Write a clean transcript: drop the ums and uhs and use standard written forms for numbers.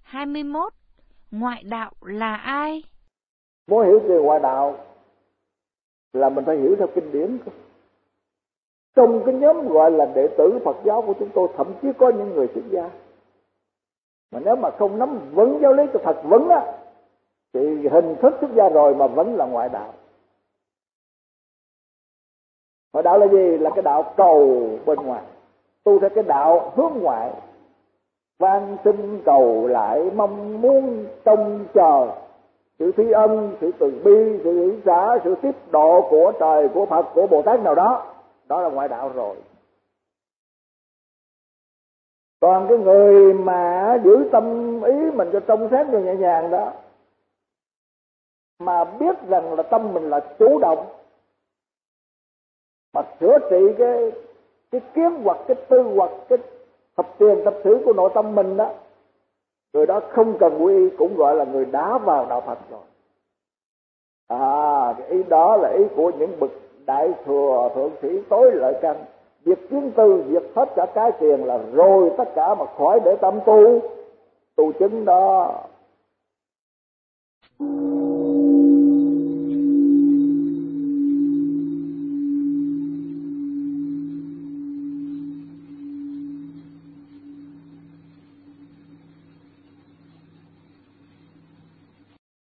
21. Ngoại đạo là ai? Muốn hiểu về ngoại đạo là mình phải hiểu theo kinh điển. Trong cái nhóm gọi là đệ tử Phật giáo của chúng tôi, thậm chí có những người xuất gia, mà nếu mà không nắm vững giáo lý của Phật vững á, thì hình thức xuất gia rồi mà vẫn là ngoại đạo. Ngoại đạo là gì? Là cái đạo cầu bên ngoài, tu theo cái đạo hướng ngoại, van xin cầu lại, mong muốn trông chờ sự thi ân, sự từ bi, sự hỷ xả, sự tiếp độ của trời, của Phật, của Bồ Tát nào đó. Đó là ngoại đạo rồi. Còn cái người mà giữ tâm ý mình cho trong sáng và nhẹ nhàng đó, mà biết rằng là tâm mình là chủ động, mà sửa trị cái kiến hoặc cái tư hoặc cái thập tiền tập xử của nội tâm mình đó, người đó không cần quy y cũng gọi là người đã vào đạo Phật rồi. Cái ý đó là ý của những bậc đại thừa thượng sĩ tối lợi căn. Việc kiến tư, việc hết cả cái tiền là rồi tất cả, mà khỏi để tâm tu chứng đó.